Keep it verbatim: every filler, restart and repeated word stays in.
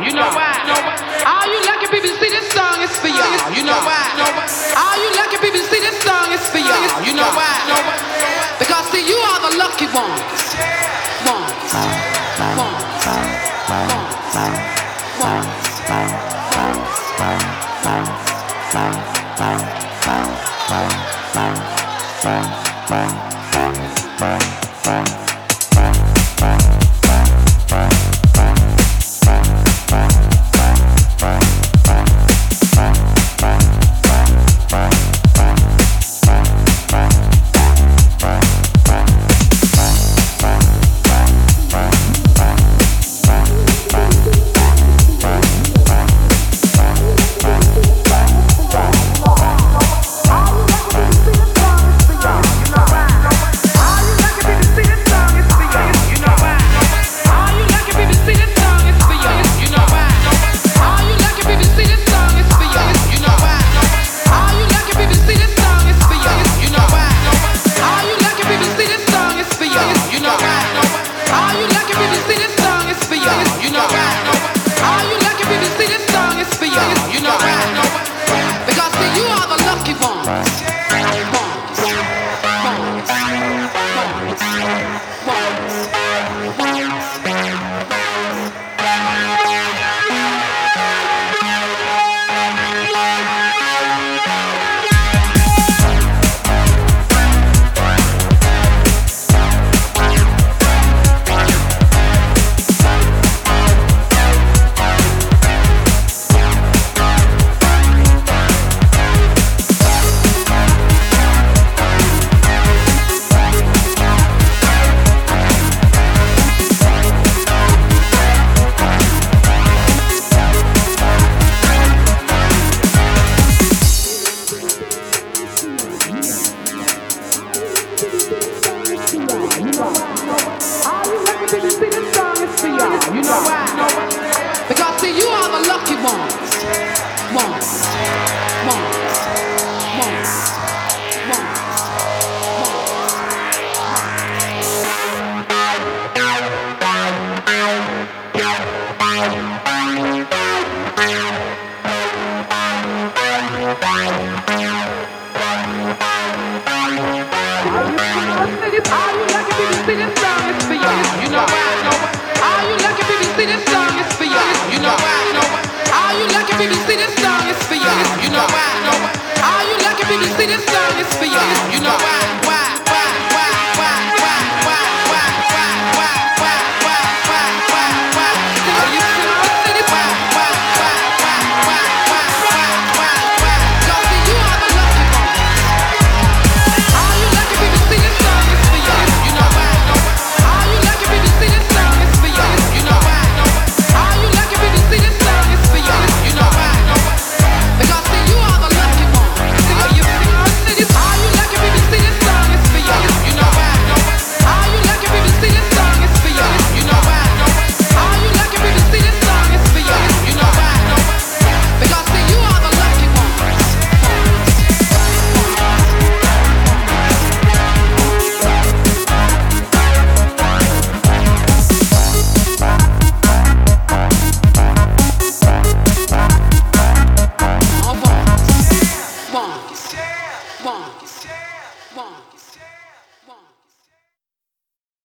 You know why? All you lucky people see this song is for y'all. You know why? All you lucky people see this song is for y'all. You know why? Because see, you are the lucky ones. Ones. Ones. You know why? Because see, you are the lucky one.